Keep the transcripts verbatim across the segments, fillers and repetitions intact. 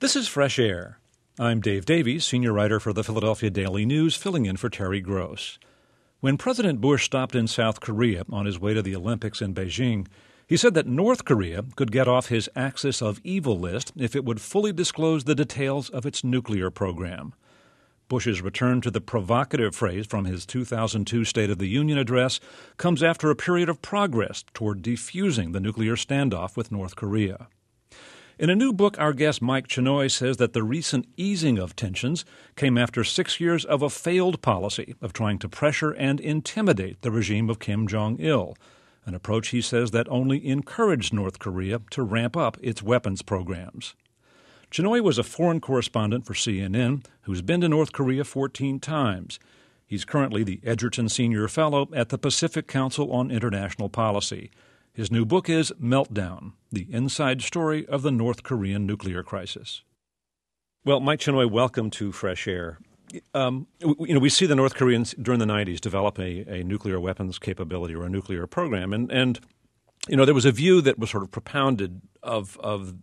This is Fresh Air. I'm Dave Davies, senior writer for the Philadelphia Daily News, filling in for Terry Gross. When President Bush stopped in South Korea on his way to the Olympics in Beijing, he said that North Korea could get off his axis of evil list if it would fully disclose the details of its nuclear program. Bush's return to the provocative phrase from his two thousand two State of the Union address comes after a period of progress toward defusing the nuclear standoff with North Korea. In a new book, our guest Mike Chenoy says that the recent easing of tensions came after six years of a failed policy of trying to pressure and intimidate the regime of Kim Jong-il, an approach he says that only encouraged North Korea to ramp up its weapons programs. Chenoy was a foreign correspondent for C N N who's been to North Korea fourteen times. He's currently the Edgerton Senior Fellow at the Pacific Council on International Policy. His new book is Meltdown, the inside story of the North Korean nuclear crisis. Well, Mike Chenoy, welcome to Fresh Air. Um, you know, we see the North Koreans during the nineties develop a, a nuclear weapons capability or a nuclear program, and and you know there was a view that was sort of propounded of of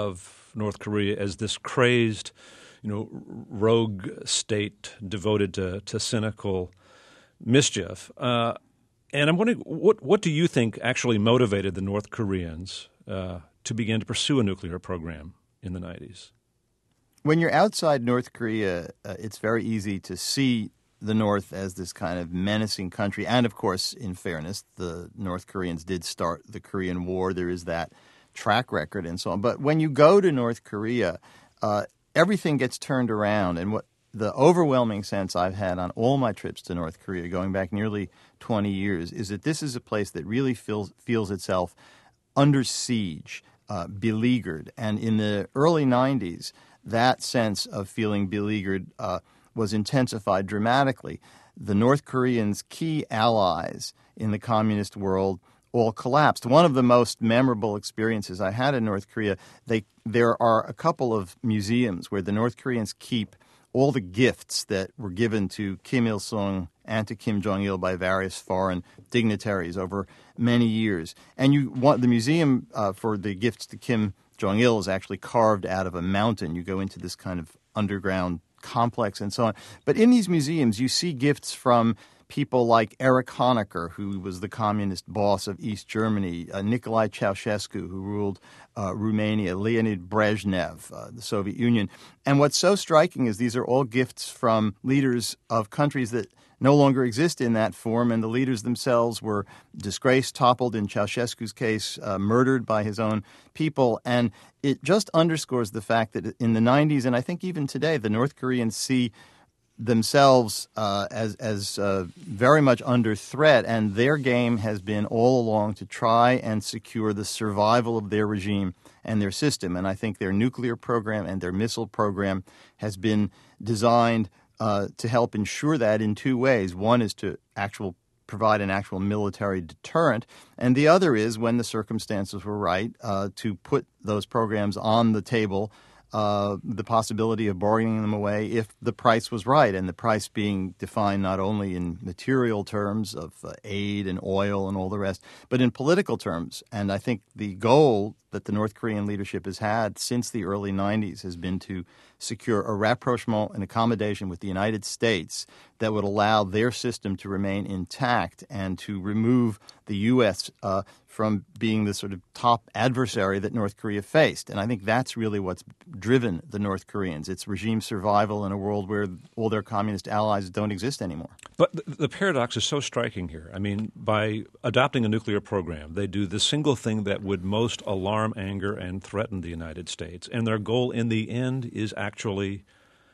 of North Korea as this crazed, you know, rogue state devoted to to cynical mischief. Uh, And I'm wondering, what what do you think actually motivated the North Koreans uh, to begin to pursue a nuclear program in the nineties? When you're outside North Korea, uh, it's very easy to see the North as this kind of menacing country. And, of course, in fairness, the North Koreans did start the Korean War. There is that track record and so on. But when you go to North Korea, uh, everything gets turned around. And what the overwhelming sense I've had on all my trips to North Korea, going back nearly twenty years, is that this is a place that really feels feels itself under siege, uh, beleaguered. And in the early nineties, that sense of feeling beleaguered uh, was intensified dramatically. The North Koreans' key allies in the communist world all collapsed. One of the most memorable experiences I had in North Korea, they there are a couple of museums where the North Koreans keep all the gifts that were given to Kim Il-sung and to Kim Jong-il by various foreign dignitaries over many years. And you want the museum uh, for the gifts to Kim Jong-il is actually carved out of a mountain. You go into this kind of underground complex and so on. But in these museums, you see gifts from people like Erich Honecker, who was the communist boss of East Germany, uh, Nicolae Ceausescu, who ruled uh, Romania, Leonid Brezhnev, uh, the Soviet Union. And what's so striking is these are all gifts from leaders of countries that no longer exist in that form, and the leaders themselves were disgraced, toppled, in Ceausescu's case, uh, murdered by his own people. And it just underscores the fact that in the nineties, and I think even today, the North Koreans see themselves uh, as as uh, very much under threat, and their game has been all along to try and secure the survival of their regime and their system. And I think their nuclear program and their missile program has been designed uh, to help ensure that in two ways. One is to actual provide an actual military deterrent, and the other is, when the circumstances were right, uh, to put those programs on the table, Uh, the possibility of bargaining them away if the price was right, and the price being defined not only in material terms of uh, aid and oil and all the rest, but in political terms. And I think the goal that the North Korean leadership has had since the early nineties has been to secure a rapprochement and accommodation with the United States that would allow their system to remain intact and to remove the U S uh, from being the sort of top adversary that North Korea faced. And I think that's really what's driven the North Koreans. It's regime survival in a world where all their communist allies don't exist anymore. But the paradox is so striking here. I mean, by adopting a nuclear program, they do the single thing that would most alarm, anger, and threaten the United States. And their goal in the end is actually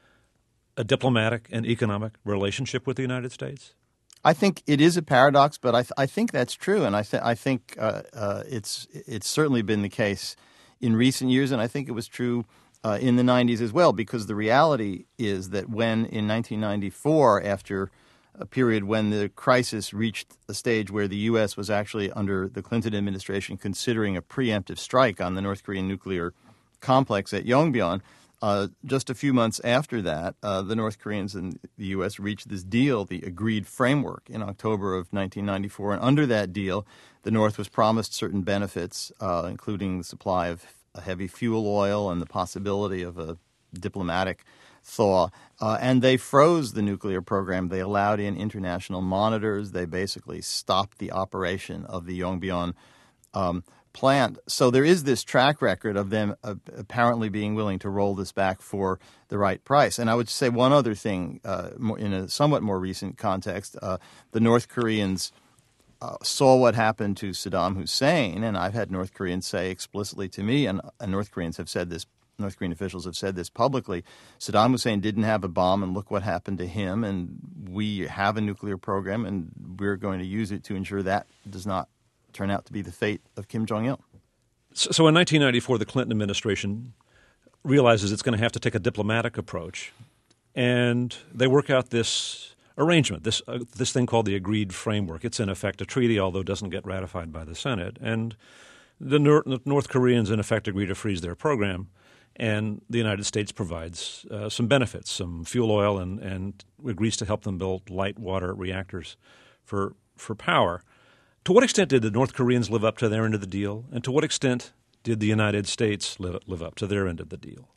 a diplomatic and economic relationship with the United States? I think it is a paradox, but I, th- I think that's true, and I, th- I think uh, uh, it's it's certainly been the case in recent years, and I think it was true uh, in the nineties as well, because the reality is that when in nineteen ninety-four, after a period when the crisis reached a stage where the U S was actually under the Clinton administration considering a preemptive strike on the North Korean nuclear complex at Yongbyon, Uh, just a few months after that, uh, the North Koreans and the U S reached this deal, the agreed framework, in October of nineteen ninety-four. And under that deal, the North was promised certain benefits, uh, including the supply of a heavy fuel oil and the possibility of a diplomatic thaw. Uh, and they froze the nuclear program. They allowed in international monitors. They basically stopped the operation of the Yongbyon um, plant. So there is this track record of them uh, apparently being willing to roll this back for the right price. And I would say one other thing uh, more, in a somewhat more recent context. Uh, the North Koreans uh, saw what happened to Saddam Hussein, and I've had North Koreans say explicitly to me, and, and North Koreans have said this, North Korean officials have said this publicly, Saddam Hussein didn't have a bomb, and look what happened to him, and we have a nuclear program, and we're going to use it to ensure that does not turn out to be the fate of Kim Jong-il. So, so in nineteen ninety-four, the Clinton administration realizes it's going to have to take a diplomatic approach, and they work out this arrangement, this uh, this thing called the Agreed Framework. It's in effect a treaty, although it doesn't get ratified by the Senate. And the, Nor- the North Koreans, in effect, agree to freeze their program, and the United States provides uh, some benefits, some fuel oil, and, and agrees to help them build light water reactors for for power. To what extent did the North Koreans live up to their end of the deal, and to what extent did the United States live, live up to their end of the deal?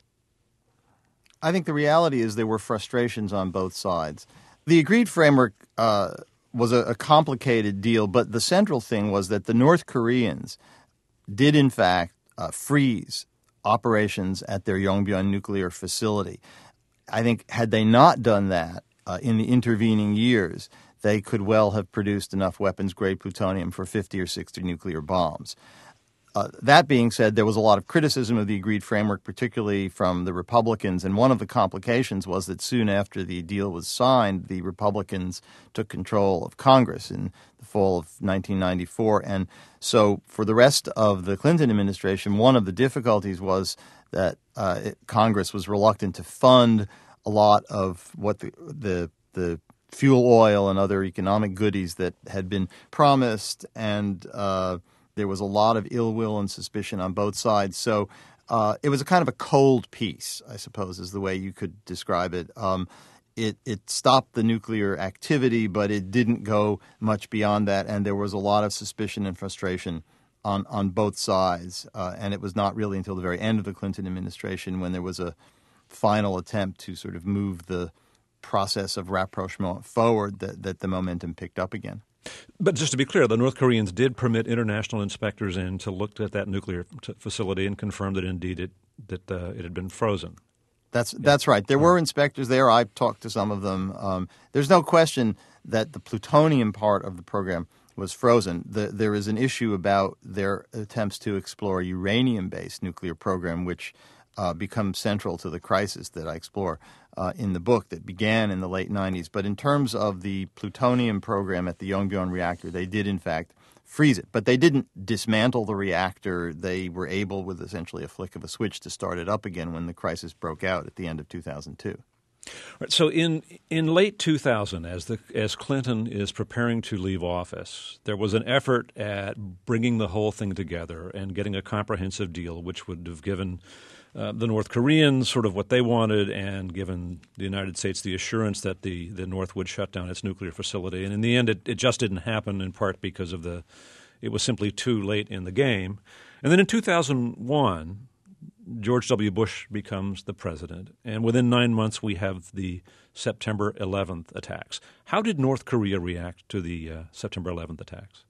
I think the reality is there were frustrations on both sides. The Agreed Framework uh, was a, a complicated deal, but the central thing was that the North Koreans did, in fact, uh, freeze operations at their Yongbyon nuclear facility. I think had they not done that uh, in the intervening years, they could well have produced enough weapons-grade plutonium for fifty or sixty nuclear bombs. Uh, that being said, there was a lot of criticism of the Agreed Framework, particularly from the Republicans, and one of the complications was that soon after the deal was signed, the Republicans took control of Congress in the fall of nineteen ninety-four. And so for the rest of the Clinton administration, one of the difficulties was that uh, it, Congress was reluctant to fund a lot of what the the, the fuel oil and other economic goodies that had been promised, and uh, there was a lot of ill will and suspicion on both sides. So uh, it was a kind of a cold peace, I suppose, is the way you could describe it. Um, it. It stopped the nuclear activity, but it didn't go much beyond that, and there was a lot of suspicion and frustration on, on both sides. Uh, and it was not really until the very end of the Clinton administration when there was a final attempt to sort of move the process of rapprochement forward that, that the momentum picked up again. But just to be clear, the North Koreans did permit international inspectors in to look at that nuclear t- facility and confirm that indeed it that uh, it had been frozen. That's that's right. There were inspectors there. I talked to some of them. Um, there's no question that the plutonium part of the program was frozen. The, there is an issue about their attempts to explore a uranium-based nuclear program, which uh, becomes central to the crisis that I explore uh, in the book that began in the late nineties. But in terms of the plutonium program at the Yongbyon reactor, they did, in fact, freeze it. But they didn't dismantle the reactor. They were able, with essentially a flick of a switch, to start it up again when the crisis broke out at the end of two thousand two. Right, so in in late two thousand, as the as Clinton is preparing to leave office, there was an effort at bringing the whole thing together and getting a comprehensive deal, which would have given uh, the North Koreans sort of what they wanted and given the United States the assurance that the, the North would shut down its nuclear facility. And in the end, it, it just didn't happen, in part because of the it was simply too late in the game. And then in two thousand one, George W. Bush becomes the president, and within nine months we have the September eleventh attacks. How did North Korea react to the uh, September eleventh attacks?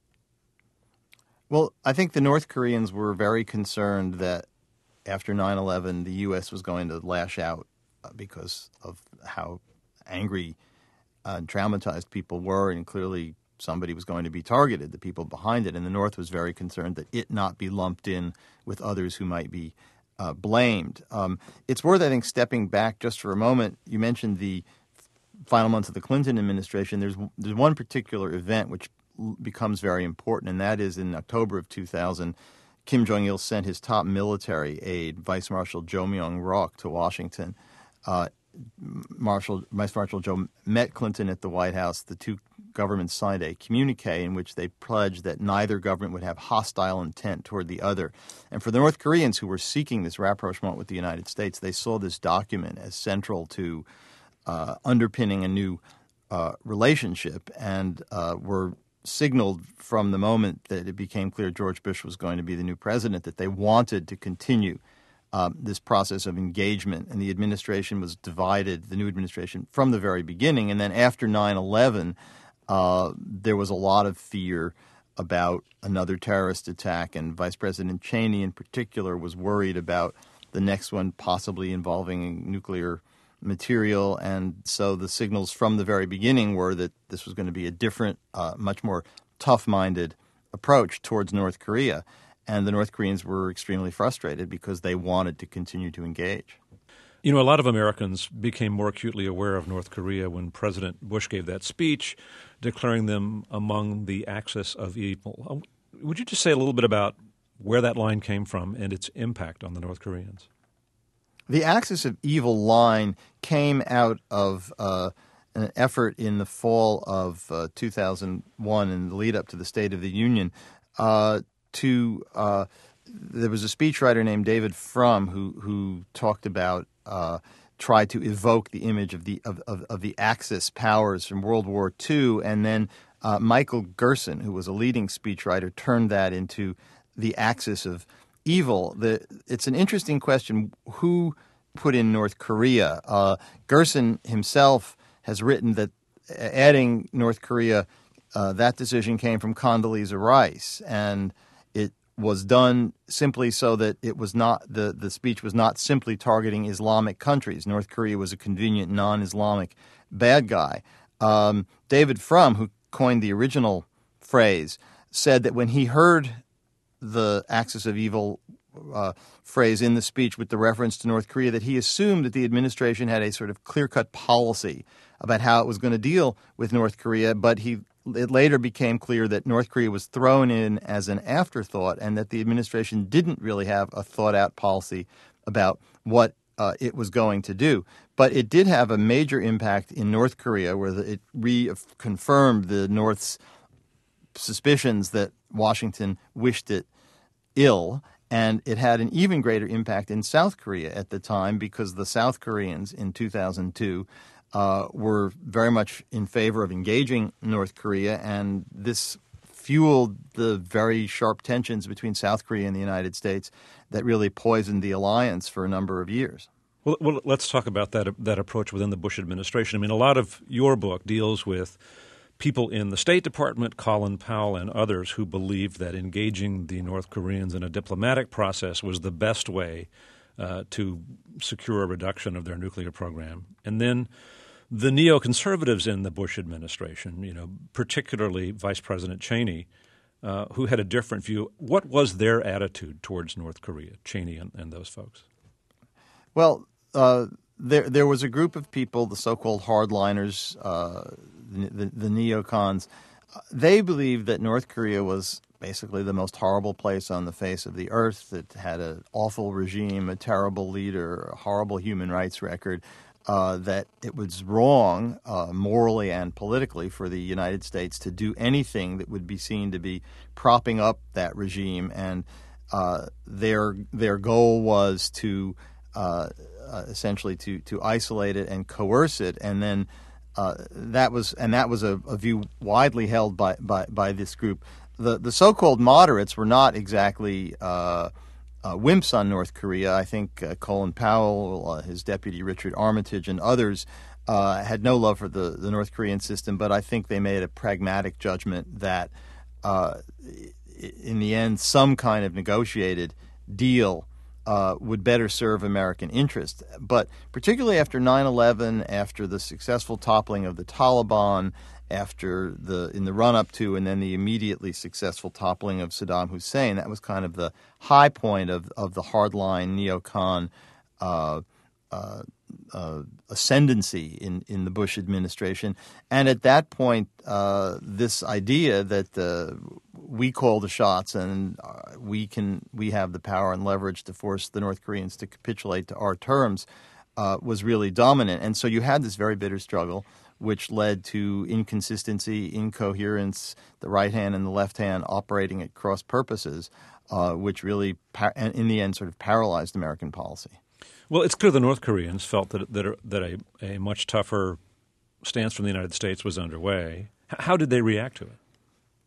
Well, I think the North Koreans were very concerned that after nine eleven the U S was going to lash out uh, because of how angry uh, and traumatized people were, and clearly somebody was going to be targeted, the people behind it, and the North was very concerned that it not be lumped in with others who might be Uh, blamed. Um, it's worth, I think, stepping back just for a moment. You mentioned the final months of the Clinton administration. There's there's one particular event which l- becomes very important, and that is in October of two thousand, Kim Jong-il sent his top military aide, Vice Marshal Jo Myung-rok, to Washington. Uh, Marshal, Vice Marshal Jo met Clinton at the White House. The two governments signed a communique in which they pledged that neither government would have hostile intent toward the other. And for the North Koreans who were seeking this rapprochement with the United States, they saw this document as central to uh, underpinning a new uh, relationship and uh, were signaled from the moment that it became clear George Bush was going to be the new president that they wanted to continue um, this process of engagement. And the administration was divided, the new administration, from the very beginning. And then after nine eleven, uh, there was a lot of fear about another terrorist attack. And Vice President Cheney in particular was worried about the next one possibly involving nuclear material. And so the signals from the very beginning were that this was going to be a different, uh, much more tough-minded approach towards North Korea. And the North Koreans were extremely frustrated because they wanted to continue to engage. You know, a lot of Americans became more acutely aware of North Korea when President Bush gave that speech declaring them among the axis of evil. Would you just say a little bit about where that line came from and its impact on the North Koreans? The axis of evil line came out of uh, an effort in the fall of uh, two thousand one in the lead up to the State of the Union uh, to uh, there was a speechwriter named David Frum who who talked about uh, tried to evoke the image of the of, of, of the Axis powers from World War Two, and then uh, Michael Gerson, who was a leading speechwriter, turned that into the axis of evil. The, it's an interesting question who put in North Korea. Uh, Gerson himself has written that adding North Korea, uh, that decision came from Condoleezza Rice, and it was done simply so that it was not the, the speech was not simply targeting Islamic countries. North Korea was a convenient non-Islamic bad guy. Um, David Frum, who coined the original phrase, said that when he heard the axis of evil uh, phrase in the speech with the reference to North Korea, that he assumed that the administration had a sort of clear-cut policy about how it was going to deal with North Korea, but he it later became clear that North Korea was thrown in as an afterthought and that the administration didn't really have a thought-out policy about what uh, it was going to do. But it did have a major impact in North Korea where it reconfirmed the North's suspicions that Washington wished it ill, and it had an even greater impact in South Korea at the time because the South Koreans in two thousand two uh, were very much in favor of engaging North Korea, and this fueled the very sharp tensions between South Korea and the United States that really poisoned the alliance for a number of years. Well, well let's talk about that that approach within the Bush administration. I mean, a lot of your book deals with people in the State Department, Colin Powell and others, who believed that engaging the North Koreans in a diplomatic process was the best way uh, to secure a reduction of their nuclear program. And then the neoconservatives in the Bush administration, you know, particularly Vice President Cheney, uh, who had a different view. What was their attitude towards North Korea, Cheney and, and those folks? Well, uh, there there was a group of people, the so-called hardliners, uh, the, the, the neocons. They believed that North Korea was basically the most horrible place on the face of the earth. It had an awful regime, a terrible leader, a horrible human rights record, uh, that it was wrong uh, morally and politically for the United States to do anything that would be seen to be propping up that regime. And uh, their their goal was to uh, uh, essentially to, to isolate it and coerce it, and then Uh, that was and that was a, a view widely held by, by, by this group. The the so-called moderates were not exactly uh, uh, wimps on North Korea. I think uh, Colin Powell, uh, his deputy Richard Armitage, and others uh, had no love for the, the North Korean system, but I think they made a pragmatic judgment that uh, in the end some kind of negotiated deal Uh, would better serve American interest. But particularly after nine eleven, after the successful toppling of the Taliban, after the in the run-up to and then the immediately successful toppling of Saddam Hussein, that was kind of the high point of, of the hardline neocon uh, uh, uh, ascendancy in, in the Bush administration. And at that point, uh, this idea that uh, we call the shots and uh, we can we have the power and leverage to force the North Koreans to capitulate to our terms uh, was really dominant. And so you had this very bitter struggle, which led to inconsistency, incoherence, the right hand and the left hand operating at cross purposes, uh, which really, par- in the end, sort of paralyzed American policy. Well, it's clear the North Koreans felt that that, that a, a much tougher stance from the United States was underway. How did they react to it?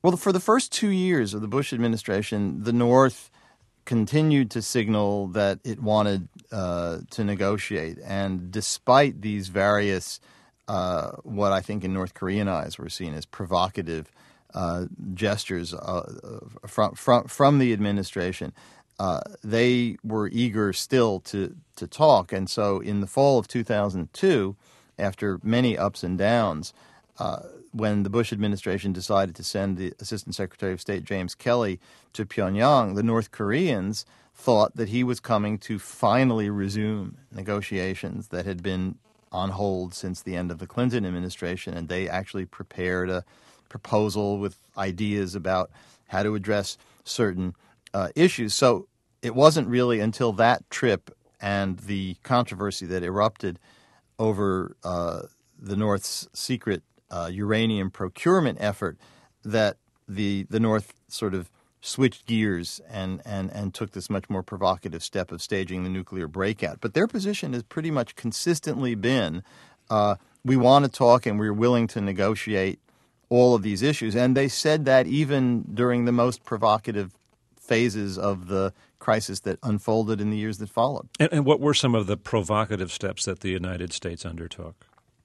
Well, for the first two years of the Bush administration, the North continued to signal that it wanted uh, to negotiate. And despite these various, uh, what I think in North Korean eyes were seen as provocative uh, gestures uh, from, from, from the administration, uh, they were eager still to, to talk. And so in the fall of two thousand two, after many ups and downs, uh, when the Bush administration decided to send the Assistant Secretary of State James Kelly to Pyongyang, the North Koreans thought that he was coming to finally resume negotiations that had been on hold since the end of the Clinton administration, and they actually prepared a proposal with ideas about how to address certain uh, issues. So it wasn't really until that trip and the controversy that erupted over uh, the North's secret Uh, uranium procurement effort that the the North sort of switched gears and, and, and took this much more provocative step of staging the nuclear breakout. But their position has pretty much consistently been, uh, we want to talk and we're willing to negotiate all of these issues. And they said that even during the most provocative phases of the crisis that unfolded in the years that followed. And, and what were some of the provocative steps that the United States undertook?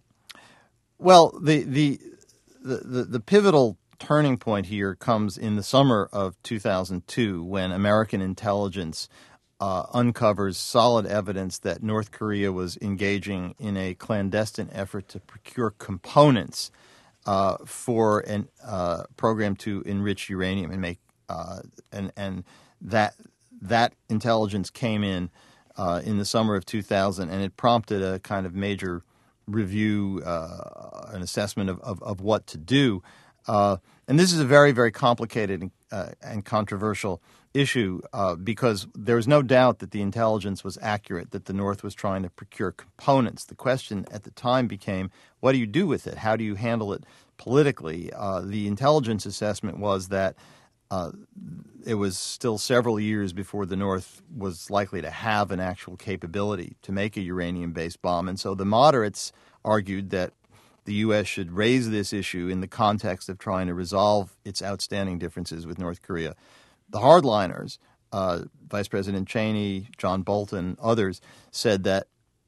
Well, the, the the the pivotal turning point here comes in the summer of two thousand two when American intelligence uh, uncovers solid evidence that North Korea was engaging in a clandestine effort to procure components uh, for a uh, program to enrich uranium and make uh, and and that that intelligence came in uh, in the summer of two thousand, and it prompted a kind of major review, uh, an assessment of, of, of what to do. Uh, and this is a very, very complicated uh, and controversial issue uh, because there's no doubt that the intelligence was accurate, that the North was trying to procure components. The question at the time became, what do you do with it? How do you handle it politically? Uh, the intelligence assessment was that uh, it was still several years before the North was likely to have an actual capability to make a uranium-based bomb. And so the moderates argued that the U S should raise this issue in the context of trying to resolve its outstanding differences with North Korea. The hardliners, uh, Vice President Cheney, John Bolton, others, said that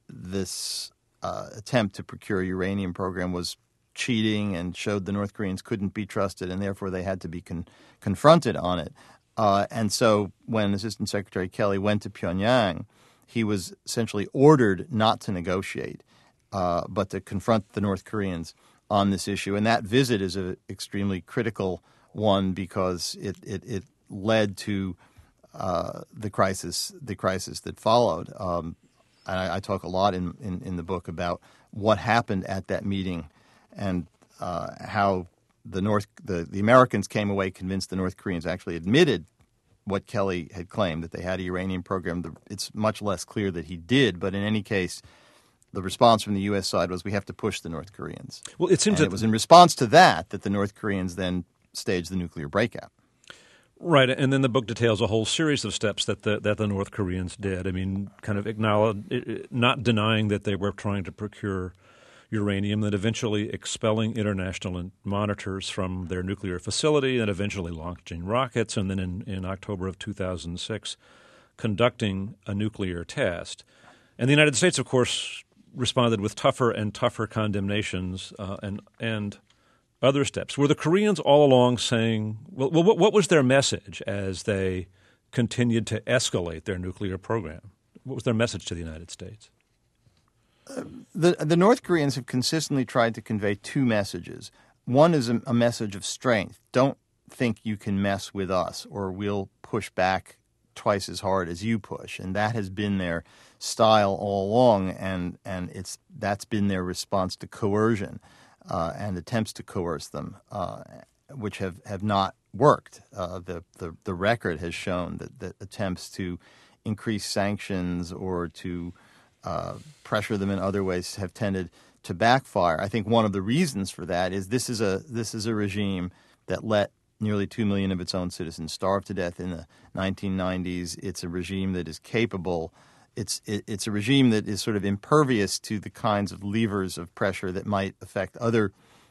this uh, attempt to procure a uranium program was cheating and showed the North Koreans couldn't be trusted, and therefore they had to be con- confronted on it. Uh, and so when Assistant Secretary Kelly went to Pyongyang, he was essentially ordered not to negotiate, uh, but to confront the North Koreans on this issue. And that visit is an extremely critical one because it, it, it led to uh, the crisis the crisis that followed. Um, and I, I talk a lot in, in, in the book about what happened at that meeting and uh, how the North the, the Americans came away convinced the North Koreans actually admitted what Kelly had claimed, that they had a uranium program. The, it's much less clear that he did, but in any case, the response from the U S side was we have to push the North Koreans. Well, it seems and that it was in response to that that the North Koreans then staged the nuclear breakout. Right, and then the book details a whole series of steps that the, that the North Koreans did. I mean, kind of acknowledge, not denying that they were trying to procure uranium, then eventually expelling international monitors from their nuclear facility, and eventually launching rockets, and then in, in October of two thousand six, conducting a nuclear test. And the United States, of course, responded with tougher and tougher condemnations uh, and and other steps. Were the Koreans all along saying, well, what, what was their message as they continued to escalate their nuclear program? What was their message to the United States? The, the North Koreans have consistently tried to convey two messages. One is a, a message of strength. Don't think you can mess with us or we'll push back twice as hard as you push. And that has been their style all along, and, and it's that's been their response to coercion uh, and attempts to coerce them, uh, which have, have not worked. Uh, the, the, the record has shown that, that attempts to increase sanctions or to Uh, pressure them in other ways have tended to backfire. I think one of the reasons for that is this is a this is a regime that let nearly two million of its own citizens starve to death in the nineteen nineties. It's a regime that is capable. It's it, it's a regime that is sort of impervious to the kinds of levers of pressure that might affect other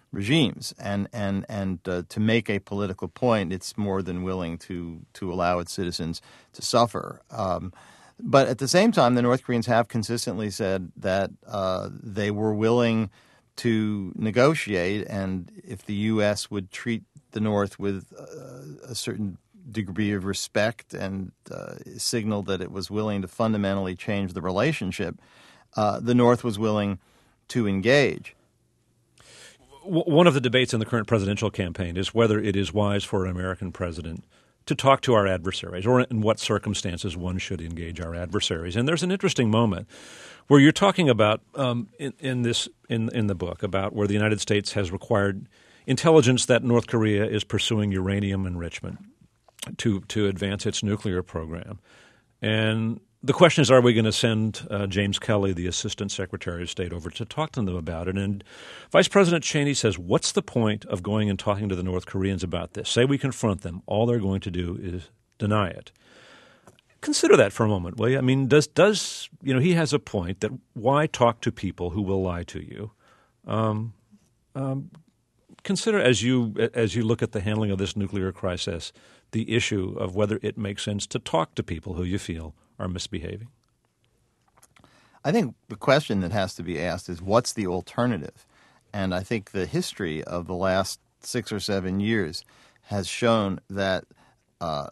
regimes. And and and uh, to make a political point, it's more than willing to to allow its citizens to suffer. Um, but at the same time, the North Koreans have consistently said that uh, they were willing to negotiate, and if the U S would treat the North with uh, a certain degree of respect and uh, signal that it was willing to fundamentally change the relationship, uh, the North was willing to engage. One of the debates in the current presidential campaign is whether it is wise for an American president to talk to our adversaries, or in what circumstances one should engage our adversaries. And there's an interesting moment where you're talking about um, in, in this in in the book about where the United States has required intelligence that North Korea is pursuing uranium enrichment to to advance its nuclear program. And the question is, are we going to send uh, James Kelly, the Assistant Secretary of State, over to talk to them about it? And Vice President Cheney says, what's the point of going and talking to the North Koreans about this? Say we confront them. All they're going to do is deny it. Consider that for a moment, will you? I mean, does, does you know, he has a point that why talk to people who will lie to you? Um, um, consider as you as you look at the handling of this nuclear crisis, the issue of whether it makes sense to talk to people who you feel are misbehaving. I think the question that has to be asked is, what's the alternative? And I think the history of the last six or seven years has shown that uh,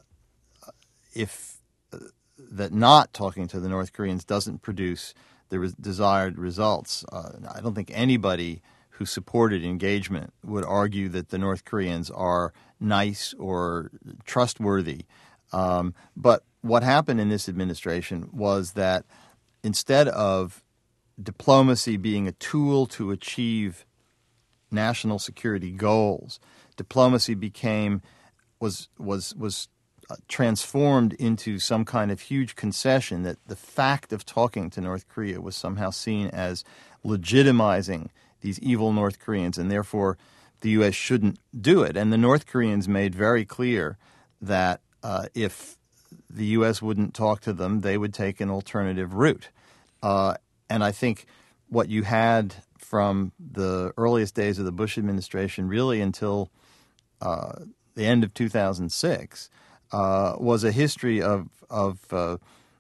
if uh, that not talking to the North Koreans doesn't produce the re- desired results. Uh, I don't think anybody who supported engagement would argue that the North Koreans are nice or trustworthy. Um, but what happened in this administration was that instead of diplomacy being a tool to achieve national security goals, diplomacy became was was was uh, transformed into some kind of huge concession that the fact of talking to North Korea was somehow seen as legitimizing these evil North Koreans, and therefore the U S shouldn't do it. And the North Koreans made very clear that uh, if the U S wouldn't talk to them, they would take an alternative route. Uh, and I think what you had from the earliest days of the Bush administration really until uh, the end of two thousand six uh, was a history of, of uh,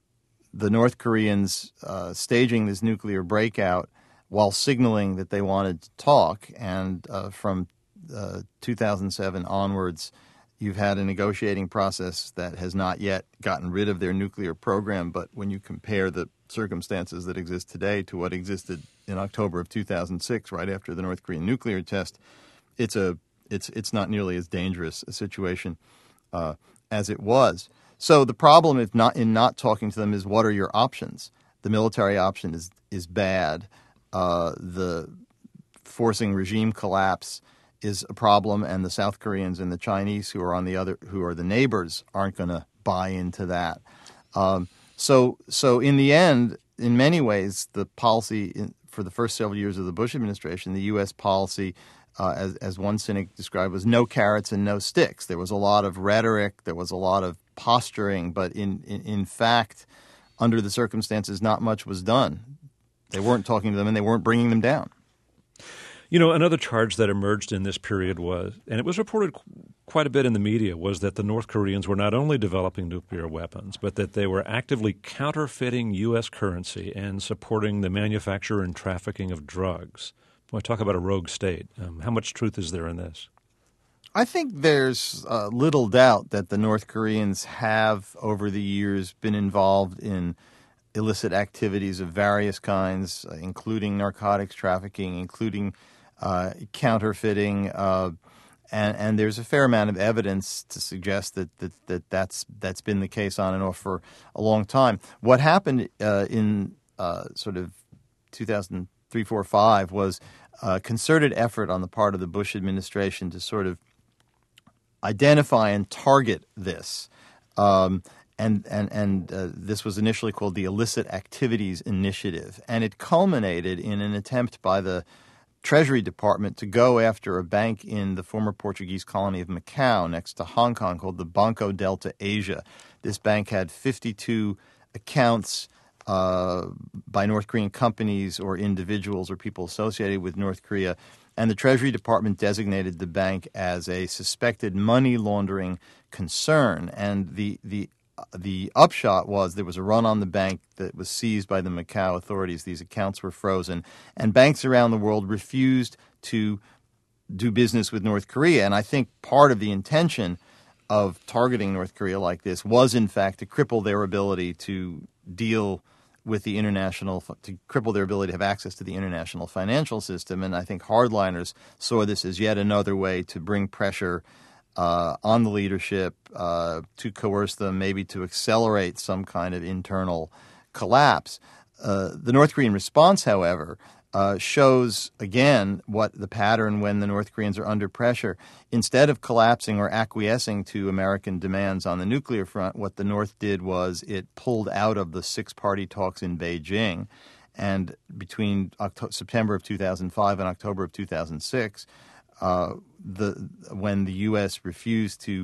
the North Koreans uh, staging this nuclear breakout while signaling that they wanted to talk. And uh, from uh, two thousand seven onwards, you've had a negotiating process that has not yet gotten rid of their nuclear program. But when you compare the circumstances that exist today to what existed in October of two thousand six, right after the North Korean nuclear test, it's a it's it's not nearly as dangerous a situation uh, as it was. So the problem, if not in not talking to them, is what are your options? The military option is is bad. Uh, the forcing regime collapse is a problem, and the South Koreans and the Chinese, who are on the other, who are the neighbors, aren't going to buy into that. Um, so, so in the end, in many ways, the policy in, for the first several years of the Bush administration, the U S policy, uh, as as one cynic described, was no carrots and no sticks. There was a lot of rhetoric, there was a lot of posturing, but in in, in fact, under the circumstances, not much was done. They weren't talking to them, and they weren't bringing them down. You know, another charge that emerged in this period was, and it was reported qu- quite a bit in the media, was that the North Koreans were not only developing nuclear weapons, but that they were actively counterfeiting U S currency and supporting the manufacture and trafficking of drugs. Boy, talk about a rogue state. Um, how much truth is there in this? I think there's uh, little doubt that the North Koreans have, over the years, been involved in illicit activities of various kinds, uh, including narcotics trafficking, including uh, counterfeiting, uh, and, and there's a fair amount of evidence to suggest that, that, that that's that's been the case on and off for a long time. What happened uh, in uh, sort of two thousand three, four, five was a concerted effort on the part of the Bush administration to sort of identify and target this. Um, And and and uh, this was initially called the Illicit Activities Initiative, and it culminated in an attempt by the Treasury Department to go after a bank in the former Portuguese colony of Macau next to Hong Kong called the Banco Delta Asia. This bank had fifty-two accounts uh, by North Korean companies or individuals or people associated with North Korea. And the Treasury Department designated the bank as a suspected money laundering concern. And the the the upshot was there was a run on the bank that was seized by the Macau authorities. These accounts were frozen. And banks around the world refused to do business with North Korea. And I think part of the intention of targeting North Korea like this was, in fact, to cripple their ability to deal with the international, to cripple their ability to have access to the international financial system. And I think hardliners saw this as yet another way to bring pressure uh, on the leadership, uh, to coerce them, maybe to accelerate some kind of internal collapse. Uh, the North Korean response, however, Uh, shows, again, what the pattern when the North Koreans are under pressure. Instead of collapsing or acquiescing to American demands on the nuclear front, what the North did was it pulled out of the six-party talks in Beijing. And between October, September of two thousand five and October of two thousand six, uh, the when the U S refused to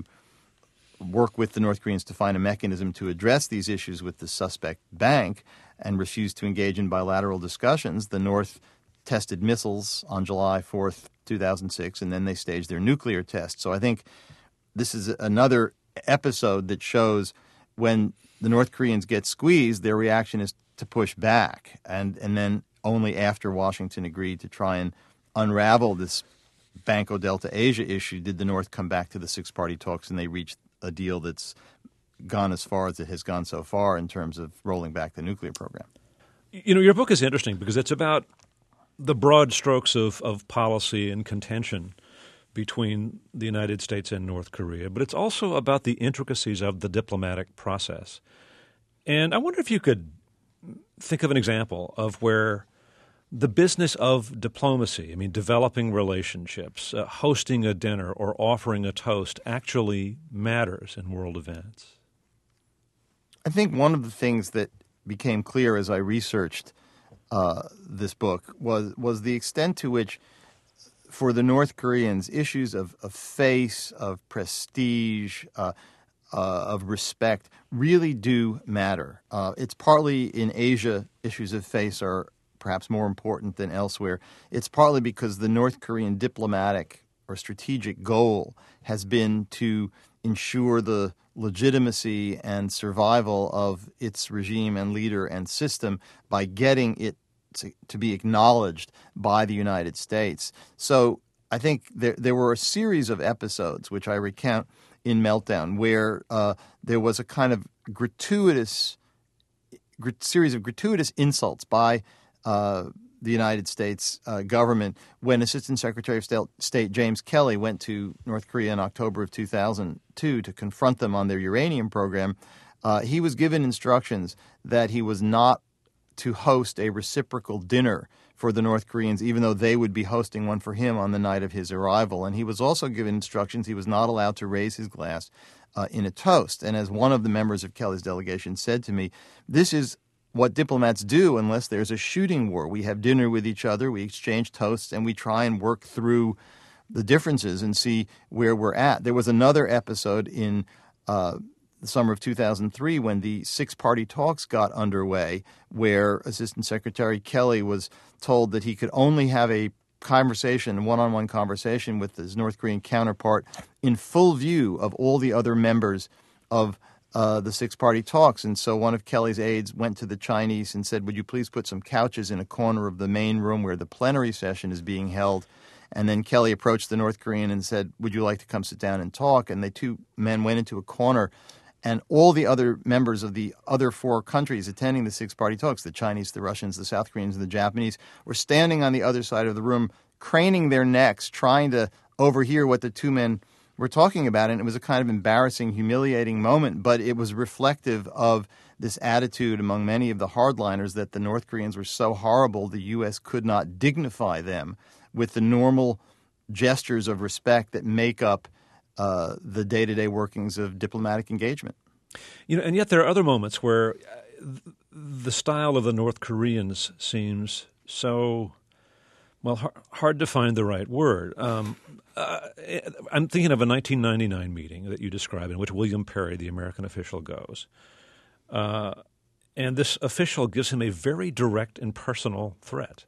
work with the North Koreans to find a mechanism to address these issues with the suspect bank and refused to engage in bilateral discussions, the North tested missiles on July fourth, two thousand six, and then they staged their nuclear test. So I think this is another episode that shows when the North Koreans get squeezed, their reaction is to push back. And, and then only after Washington agreed to try and unravel this Banco Delta Asia issue did the North come back to the six-party talks, and they reached a deal that's gone as far as it has gone so far in terms of rolling back the nuclear program. You know, your book is interesting because it's about the broad strokes of, of policy and contention between the United States and North Korea, but it's also about the intricacies of the diplomatic process. And I wonder if you could think of an example of where the business of diplomacy, I mean, developing relationships, uh, hosting a dinner, or offering a toast actually matters in world events. I think one of the things that became clear as I researched uh, this book was was the extent to which, for the North Koreans, issues of, of face, of prestige, uh, uh, of respect really do matter. Uh, it's partly in Asia, issues of face are perhaps more important than elsewhere. It's partly because the North Korean diplomatic or strategic goal has been to ensure the legitimacy and survival of its regime and leader and system by getting it to, to be acknowledged by the United States. So I think there there were a series of episodes, which I recount in Meltdown, where uh, there was a kind of gratuitous gr- series of gratuitous insults by uh, the United States uh, government when Assistant Secretary of State James Kelly went to North Korea in October of two thousand two to confront them on their uranium program. Uh, he was given instructions that he was not to host a reciprocal dinner for the North Koreans, even though they would be hosting one for him on the night of his arrival. And he was also given instructions he was not allowed to raise his glass uh, in a toast. And as one of the members of Kelly's delegation said to me, this is what diplomats do unless there's a shooting war. We have dinner with each other, we exchange toasts, and we try and work through the differences and see where we're at. There was another episode in uh, the summer of two thousand three when the six-party talks got underway, where Assistant Secretary Kelly was told that he could only have a conversation, one-on-one conversation with his North Korean counterpart in full view of all the other members of Uh, the six-party talks. And so one of Kelly's aides went to the Chinese and said, would you please put some couches in a corner of the main room where the plenary session is being held? And then Kelly approached the North Korean and said, would you like to come sit down and talk? And the two men went into a corner, and all the other members of the other four countries attending the six-party talks, the Chinese, the Russians, the South Koreans, and the Japanese, were standing on the other side of the room, craning their necks, trying to overhear what the two men we're talking about, and it was a kind of embarrassing, humiliating moment, but it was reflective of this attitude among many of the hardliners that the North Koreans were so horrible the U S could not dignify them with the normal gestures of respect that make up uh, the day-to-day workings of diplomatic engagement. You know, and yet there are other moments where the style of the North Koreans seems so, well, hard to find the right word. Um, Uh, I'm thinking of a nineteen ninety-nine meeting that you describe in which William Perry, the American official, goes. Uh, And this official gives him a very direct and personal threat.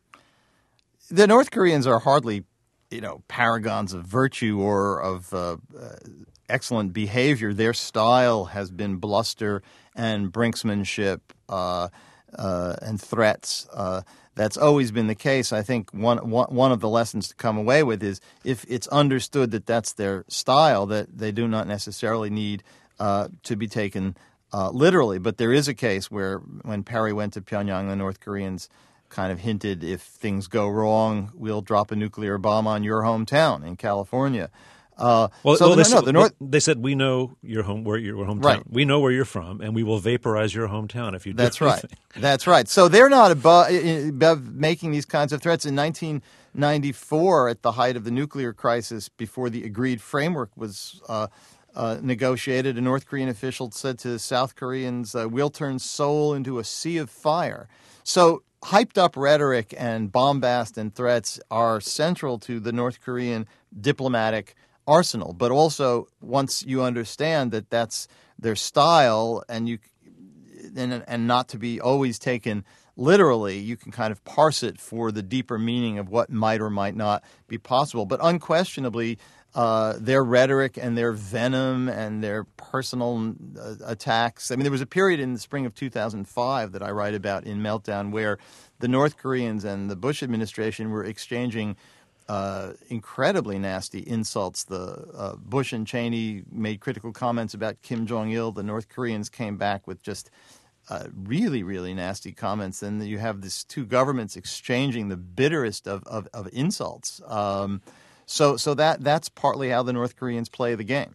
The North Koreans are hardly, you know, paragons of virtue or of uh, uh, excellent behavior. Their style has been bluster and brinksmanship uh, uh, and threats. Uh, that's always been the case. I think one, one one of the lessons to come away with is if it's understood that that's their style, that they do not necessarily need uh, to be taken uh, literally. But there is a case where when Perry went to Pyongyang, the North Koreans kind of hinted, if things go wrong, we'll drop a nuclear bomb on your hometown in California. Uh, well, so well the, they, no, the North, they said, we know your home, where your hometown. Right. We know where you're from, and we will vaporize your hometown if you do That's anything. right. That's right. So they're not above, above making these kinds of threats. In nineteen ninety-four, at the height of the nuclear crisis, before the agreed framework was uh, uh, negotiated, a North Korean official said to South Koreans, uh, we'll turn Seoul into a sea of fire. So hyped up rhetoric and bombast and threats are central to the North Korean diplomatic arsenal. But also, once you understand that that's their style and you and, and not to be always taken literally, you can kind of parse it for the deeper meaning of what might or might not be possible. But unquestionably, uh, their rhetoric and their venom and their personal uh, attacks. I mean, there was a period in the spring of two thousand five that I write about in Meltdown where the North Koreans and the Bush administration were exchanging uh, incredibly nasty insults. The uh, Bush and Cheney made critical comments about Kim Jong-il. The North Koreans came back with just uh, really, really nasty comments. And you have these two governments exchanging the bitterest of, of, of insults. Um, so so that that's partly how the North Koreans play the game.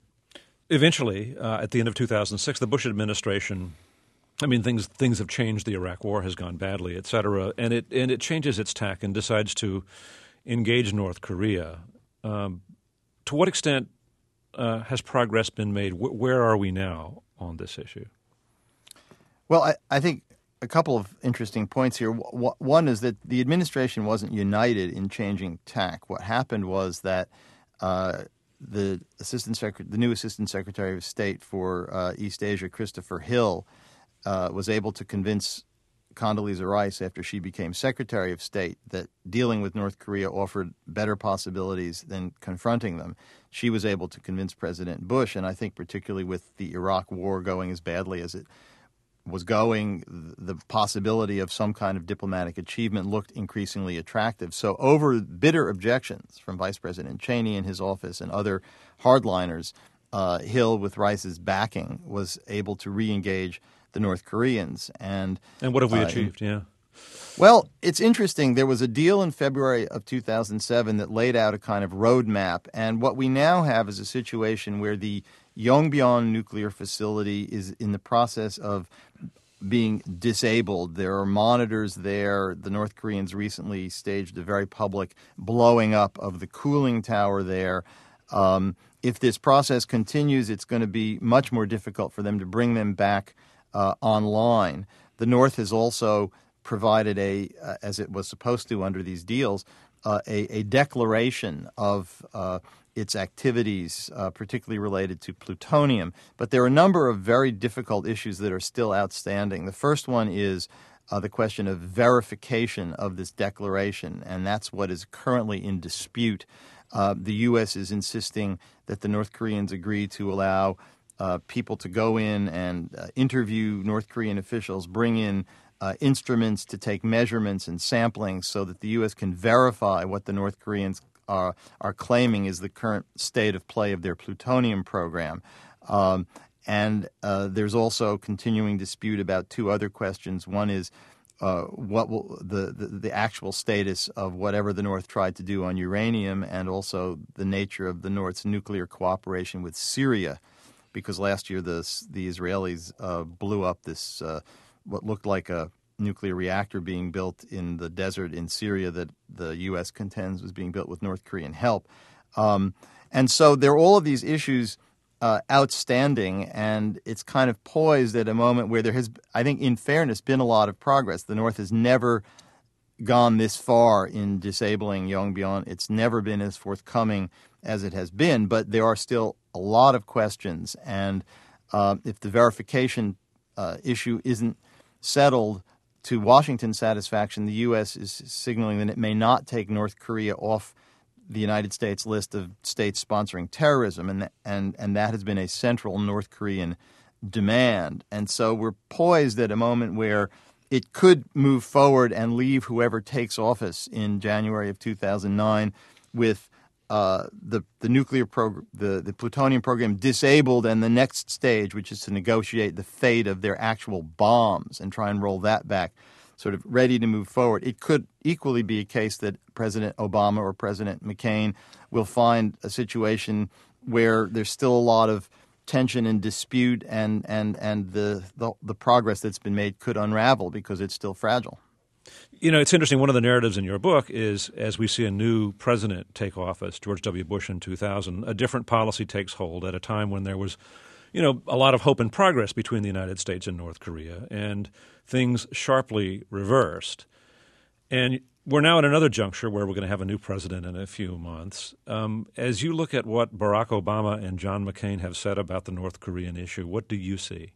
Eventually, uh, at the end of two thousand six, the Bush administration, I mean, things things have changed. The Iraq War has gone badly, et cetera, and it and it changes its tack and decides to engage North Korea. Um, to what extent uh, has progress been made? W- where are we now on this issue? Well, I, I think a couple of interesting points here. W- one is that the administration wasn't united in changing tack. What happened was that uh, the assistant secretary, the new assistant secretary of state for uh, East Asia, Christopher Hill, uh, was able to convince Condoleezza Rice, after she became Secretary of State, that dealing with North Korea offered better possibilities than confronting them. She was able to convince President Bush, and I think particularly with the Iraq War going as badly as it was going, the possibility of some kind of diplomatic achievement looked increasingly attractive. So over bitter objections from Vice President Cheney and his office and other hardliners, uh, Hill, with Rice's backing, was able to re-engage the North Koreans. And and what have we uh, achieved? Yeah. Well, it's interesting. There was a deal in February of two thousand seven that laid out a kind of roadmap. And what we now have is a situation where the Yongbyon nuclear facility is in the process of being disabled. There are monitors there. The North Koreans recently staged a very public blowing up of the cooling tower there. Um, if this process continues, it's going to be much more difficult for them to bring them back uh, online. The North has also provided a, uh, as it was supposed to under these deals, uh, a, a declaration of uh, its activities, uh, particularly related to plutonium. But there are a number of very difficult issues that are still outstanding. The first one is uh, the question of verification of this declaration, and that's what is currently in dispute. Uh, the U S is insisting that the North Koreans agree to allow uh, people to go in and uh, interview North Korean officials, bring in uh, instruments to take measurements and sampling so that the U S can verify what the North Koreans are, are claiming is the current state of play of their plutonium program. Um, and uh, there's also continuing dispute about two other questions. One is Uh, what will the, the, the actual status of whatever the North tried to do on uranium, and also the nature of the North's nuclear cooperation with Syria, because last year the the Israelis uh, blew up this uh, what looked like a nuclear reactor being built in the desert in Syria that the U S contends was being built with North Korean help. Um, and so there are all of these issues Uh, outstanding, and it's kind of poised at a moment where there has, I think, in fairness, been a lot of progress. The North has never gone this far in disabling Yongbyon. It's never been as forthcoming as it has been, but there are still a lot of questions. And uh, if the verification uh, issue isn't settled to Washington's satisfaction, the U S is signaling that it may not take North Korea off the United States list of states sponsoring terrorism, and and and that has been a central North Korean demand. And so we're poised at a moment where it could move forward and leave whoever takes office in January of two thousand nine with uh, the the nuclear program, the the plutonium program disabled, and the next stage, which is to negotiate the fate of their actual bombs and try and roll that back, sort of ready to move forward. It could equally be a case that President Obama or President McCain will find a situation where there's still a lot of tension and dispute, and and and the, the the progress that's been made could unravel because it's still fragile. You know, it's interesting. One of the narratives in your book is, as we see a new president take office, George W. Bush in two thousand, a different policy takes hold at a time when there was, you know, a lot of hope and progress between the United States and North Korea, and things sharply reversed. And we're now at another juncture where we're going to have a new president in a few months. Um, as you look at what Barack Obama and John McCain have said about the North Korean issue, what do you see?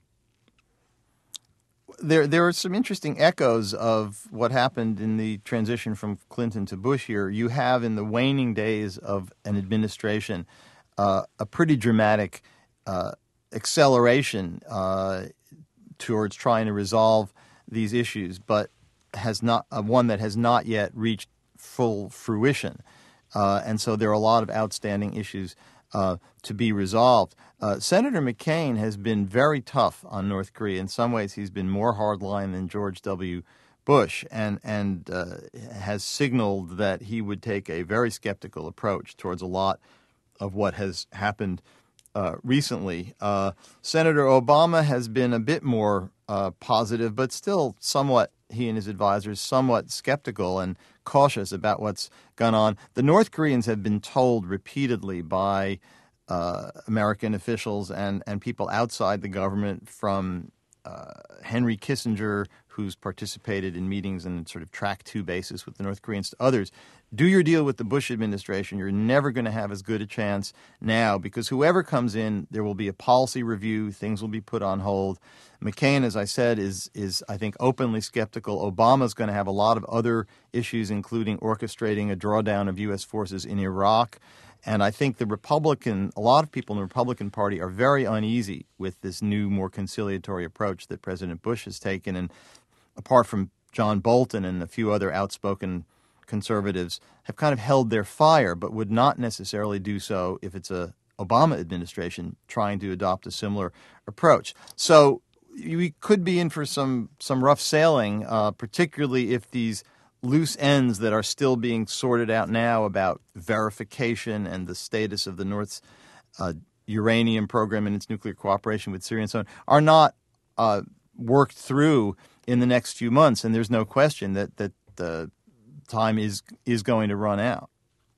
There, there are some interesting echoes of what happened in the transition from Clinton to Bush here. You have, in the waning days of an administration, uh, a pretty dramatic uh, acceleration uh, towards trying to resolve these issues, but has not uh, one that has not yet reached full fruition. Uh, and so there are a lot of outstanding issues uh, to be resolved. Uh, Senator McCain has been very tough on North Korea. In some ways, he's been more hardline than George W. Bush, and and uh, has signaled that he would take a very skeptical approach towards a lot of what has happened uh, recently. Uh, Senator Obama has been a bit more uh, positive, but still somewhat, he and his advisors, somewhat skeptical and cautious about what's gone on. The North Koreans have been told repeatedly by uh, American officials and, and people outside the government, from uh, Henry Kissinger, who's participated in meetings and sort of track two basis with the North Koreans, to others, do your deal with the Bush administration. You're never going to have as good a chance now, because whoever comes in, there will be a policy review. Things will be put on hold. McCain, as I said, is, is I think, openly skeptical. Obama's going to have a lot of other issues, including orchestrating a drawdown of U S forces in Iraq. And I think the Republican, a lot of people in the Republican Party are very uneasy with this new, more conciliatory approach that President Bush has taken. And apart from John Bolton and a few other outspoken conservatives, have kind of held their fire, but would not necessarily do so if it's a Obama administration trying to adopt a similar approach. So we could be in for some some rough sailing, uh, particularly if these loose ends that are still being sorted out now about verification and the status of the North's uh, uranium program and its nuclear cooperation with Syria and so on are not uh, worked through in the next few months. And there's no question that that the time is is going to run out.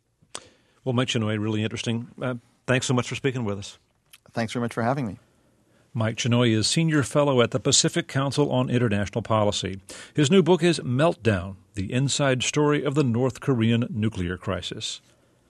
Well, Mike Chenoy, really interesting. Uh, thanks so much for speaking with us. Thanks very much for having me. Mike Chenoy is Senior Fellow at the Pacific Council on International Policy. His new book is Meltdown, The Inside Story of the North Korean Nuclear Crisis.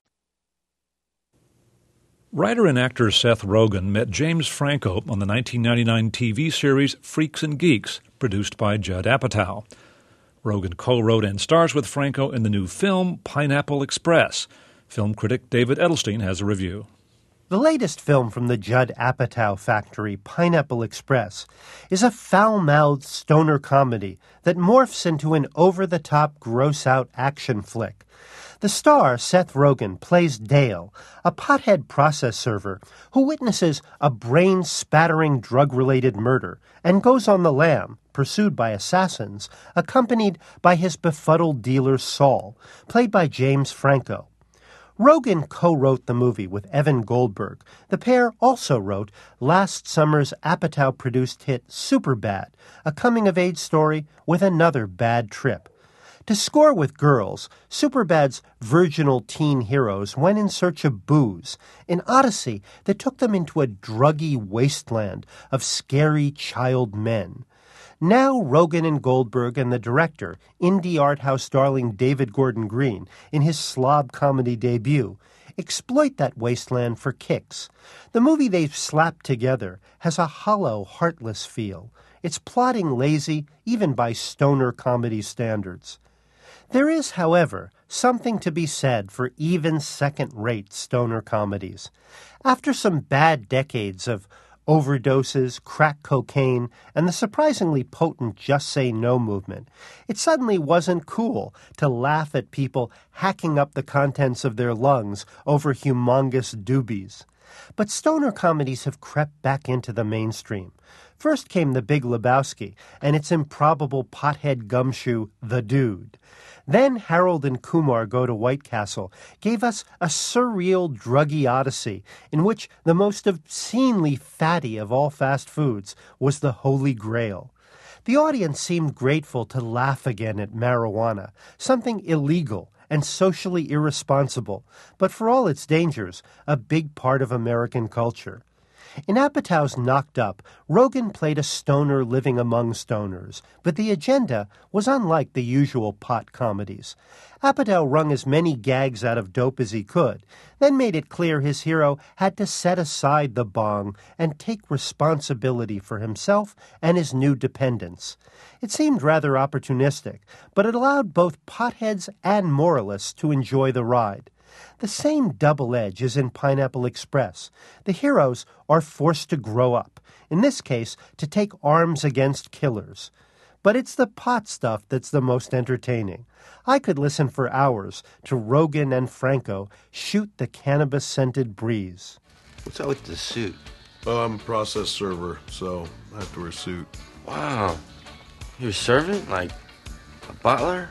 Writer and actor Seth Rogen met James Franco on the nineteen ninety-nine T V series Freaks and Geeks, produced by Judd Apatow. Rogen co-wrote and stars with Franco in the new film Pineapple Express. Film critic David Edelstein has a review. The latest film from the Judd Apatow factory, Pineapple Express, is a foul-mouthed stoner comedy that morphs into an over-the-top, gross-out action flick. The star, Seth Rogen, plays Dale, a pothead process server who witnesses a brain-spattering drug-related murder and goes on the lam, pursued by assassins, accompanied by his befuddled dealer Saul, played by James Franco. Rogen co-wrote the movie with Evan Goldberg. The pair also wrote last summer's Apatow-produced hit Superbad, a coming-of-age story with another bad trip. To score with girls, Superbad's virginal teen heroes went in search of booze, an odyssey that took them into a druggy wasteland of scary child men. Now Rogen and Goldberg and the director, indie art house darling David Gordon Green, in his slob comedy debut, exploit that wasteland for kicks. The movie they've slapped together has a hollow, heartless feel. it's plodding lazy even by stoner comedy standards. There is, however, something to be said for even second-rate stoner comedies. After some bad decades of overdoses, crack cocaine, and the surprisingly potent Just Say No movement, it suddenly wasn't cool to laugh at people hacking up the contents of their lungs over humongous doobies. But stoner comedies have crept back into the mainstream. First came The Big Lebowski and its improbable pothead gumshoe, The Dude. Then Harold and Kumar Go to White Castle gave us a surreal, druggy odyssey in which the most obscenely fatty of all fast foods was the Holy Grail. The audience seemed grateful to laugh again at marijuana, something illegal and socially irresponsible, but for all its dangers, a big part of American culture. In Apatow's Knocked Up, Rogen played a stoner living among stoners, but the agenda was unlike the usual pot comedies. Apatow wrung as many gags out of dope as he could, then made it clear his hero had to set aside the bong and take responsibility for himself and his new dependents. It seemed rather opportunistic, but it allowed both potheads and moralists to enjoy the ride. The same double edge is in Pineapple Express. The heroes are forced to grow up, in this case, to take arms against killers. But it's the pot stuff that's the most entertaining. I could listen for hours to Rogen and Franco shoot the cannabis-scented breeze. What's up with the suit? Oh, I'm a process server, so I have to wear a suit. Wow. You're a servant? Like a butler?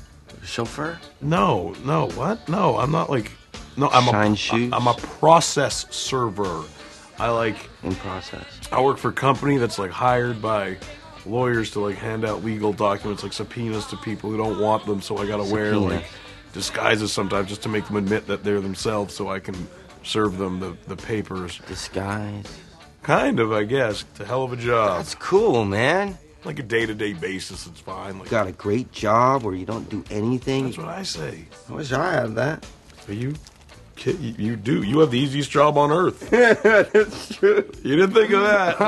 A chauffeur? No, no, what? No, I'm not like... No, I'm Shine a, shoes? I'm a process server. I like... In process. I work for a company that's like hired by lawyers to like hand out legal documents, like subpoenas to people who don't want them, so I gotta wear Subpoena. like disguises sometimes just to make them admit that they're themselves so I can serve them the, the papers. Disguise. Kind of, I guess. It's a hell of a job. That's cool, man. Like a day-to-day basis, it's fine. Like, Got a great job where you don't do anything. that's what I say. I wish I had that. Are you, kid, you, you do. You have the easiest job on earth. That's true. You didn't think of that.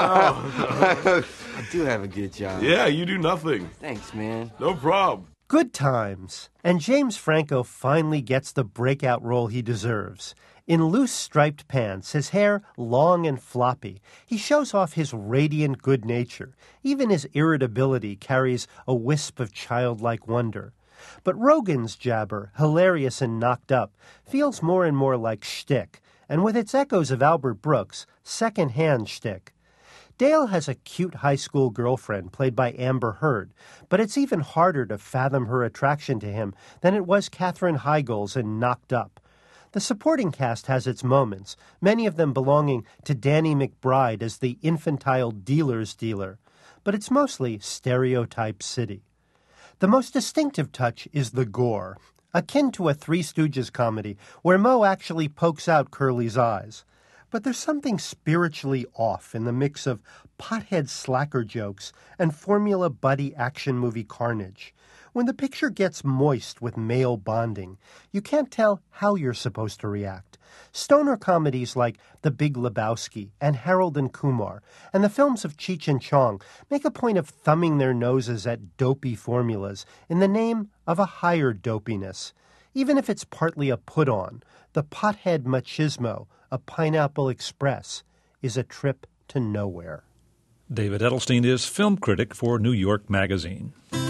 No. I do have a good job. Yeah, you do nothing. Thanks, man. No problem. Good times. And James Franco finally gets the breakout role he deserves. In loose striped pants, his hair long and floppy, he shows off his radiant good nature. Even his irritability carries a wisp of childlike wonder. But Rogen's jabber, hilarious and knocked up, feels more and more like shtick, and with its echoes of Albert Brooks, second-hand shtick. Dale has a cute high school girlfriend played by Amber Heard, but it's even harder to fathom her attraction to him than it was Katherine Heigl's in Knocked Up. The supporting cast has its moments, many of them belonging to Danny McBride as the infantile dealer's dealer, but it's mostly stereotype city. The most distinctive touch is the gore, akin to a Three Stooges comedy where Moe actually pokes out Curly's eyes. But there's something spiritually off in the mix of pothead slacker jokes and formula buddy action movie carnage. When the picture gets moist with male bonding, you can't tell how you're supposed to react. Stoner comedies like The Big Lebowski and Harold and Kumar and the films of Cheech and Chong make a point of thumbing their noses at dopey formulas in the name of a higher dopiness. Even if it's partly a put-on, the pothead machismo of Pineapple Express is a trip to nowhere. David Edelstein is film critic for New York Magazine.